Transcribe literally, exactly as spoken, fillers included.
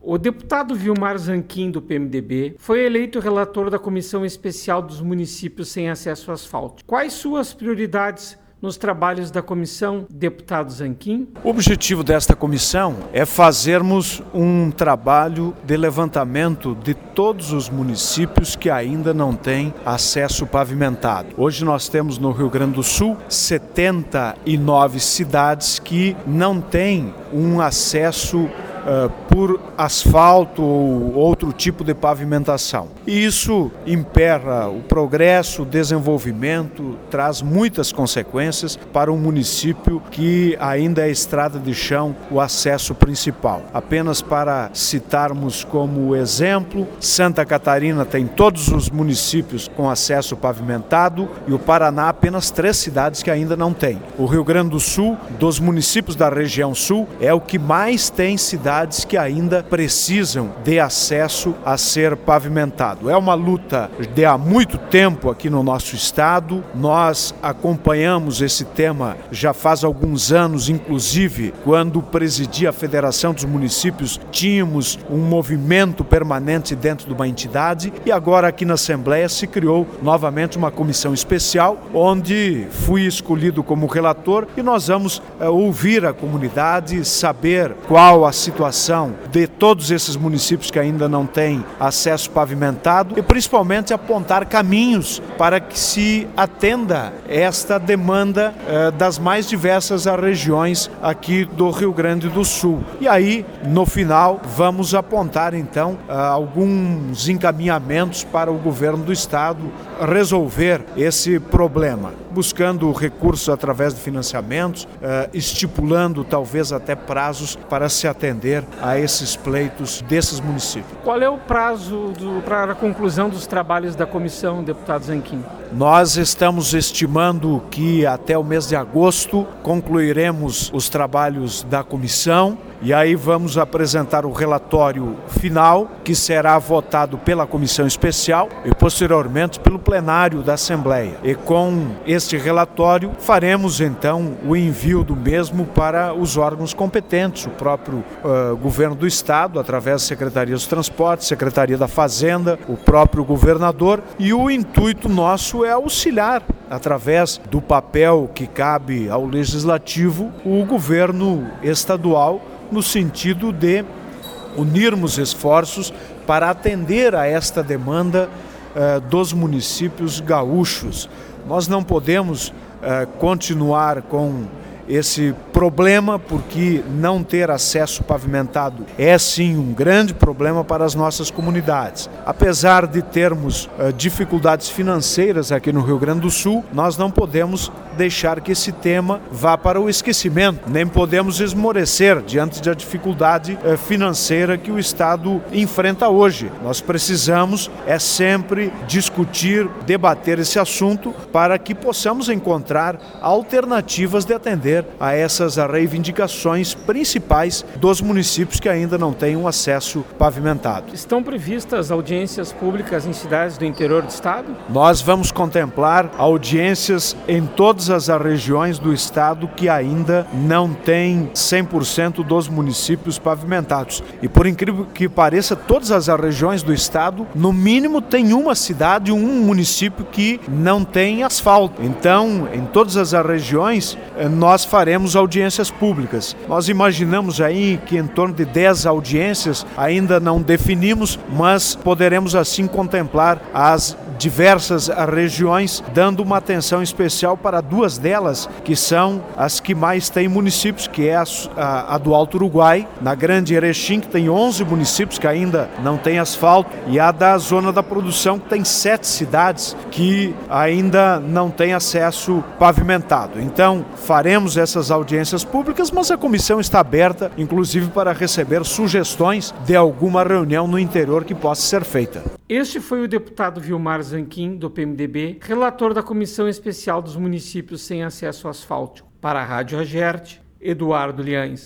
O deputado Vilmar Zanquim, do P M D B, foi eleito relator da Comissão Especial dos Municípios Sem Acesso Asfáltico. Quais suas prioridades nos trabalhos da comissão, deputado Zanquim? O objetivo desta comissão é fazermos um trabalho de levantamento de todos os municípios que ainda não têm acesso pavimentado. Hoje nós temos no Rio Grande do Sul setenta e nove cidades que não têm um acesso Uh, por asfalto ou outro tipo de pavimentação. E isso emperra o progresso, o desenvolvimento, traz muitas consequências para um município que ainda é estrada de chão o acesso principal. Apenas para citarmos como exemplo, Santa Catarina tem todos os municípios com acesso pavimentado e o Paraná apenas três cidades que ainda não têm. O Rio Grande do Sul, dos municípios da região sul, é o que mais tem cidades que ainda precisam de acesso a ser pavimentado. É uma luta de há muito tempo aqui no nosso estado. Nós acompanhamos esse tema já faz alguns anos, inclusive quando presidia a Federação dos Municípios, tínhamos um movimento permanente dentro de uma entidade e agora aqui na Assembleia se criou novamente uma comissão especial onde fui escolhido como relator e nós vamos é, ouvir a comunidade, saber qual a situação de todos esses municípios que ainda não têm acesso pavimentado e principalmente apontar caminhos para que se atenda esta demanda eh, das mais diversas regiões aqui do Rio Grande do Sul. E aí, no final, vamos apontar então alguns encaminhamentos para o governo do estado resolver esse problema, buscando recursos através de financiamentos, eh, estipulando talvez até prazos para se atender a esses pleitos desses municípios. Qual é o prazo do, para a conclusão dos trabalhos da comissão, deputado Zanquim? Nós estamos estimando que até o mês de agosto concluiremos os trabalhos da comissão e aí vamos apresentar o relatório final, que será votado pela comissão especial e posteriormente pelo plenário da Assembleia. E com este relatório faremos então o envio do mesmo para os órgãos competentes, o próprio uh, governo do estado, através da Secretaria dos Transportes, Secretaria da Fazenda, o próprio governador, e o intuito nosso é auxiliar, através do papel que cabe ao legislativo, o governo estadual, no sentido de unirmos esforços para atender a esta demanda uh, dos municípios gaúchos. Nós não podemos uh, continuar com esse problema, porque não ter acesso pavimentado é sim um grande problema para as nossas comunidades. Apesar de termos uh, dificuldades financeiras aqui no Rio Grande do Sul, nós não podemos deixar que esse tema vá para o esquecimento, nem podemos esmorecer diante da dificuldade uh, financeira que o Estado enfrenta hoje. Nós precisamos é sempre discutir, debater esse assunto para que possamos encontrar alternativas de atender a essas reivindicações principais dos municípios que ainda não têm um acesso pavimentado. Estão previstas audiências públicas em cidades do interior do estado? Nós vamos contemplar audiências em todas as regiões do estado que ainda não têm cem por cento dos municípios pavimentados. E por incrível que pareça, todas as regiões do estado, no mínimo, tem uma cidade, um município que não tem asfalto. Então, em todas as regiões, nós faremos audiências públicas. Nós imaginamos aí que em torno de dez audiências, ainda não definimos, mas poderemos assim contemplar as diversas regiões, dando uma atenção especial para duas delas, que são as que mais têm municípios, que é a, a, a do Alto Uruguai, na Grande Erechim, que tem onze municípios que ainda não têm asfalto, e a da Zona da Produção, que tem sete cidades que ainda não têm acesso pavimentado. Então, faremos essas audiências públicas, mas a comissão está aberta, inclusive para receber sugestões de alguma reunião no interior que possa ser feita. Este foi o deputado Vilmar Zanquim, do P M D B, relator da Comissão Especial dos Municípios Sem Acesso Asfáltico. Para a Rádio Agerte, Eduardo Liães.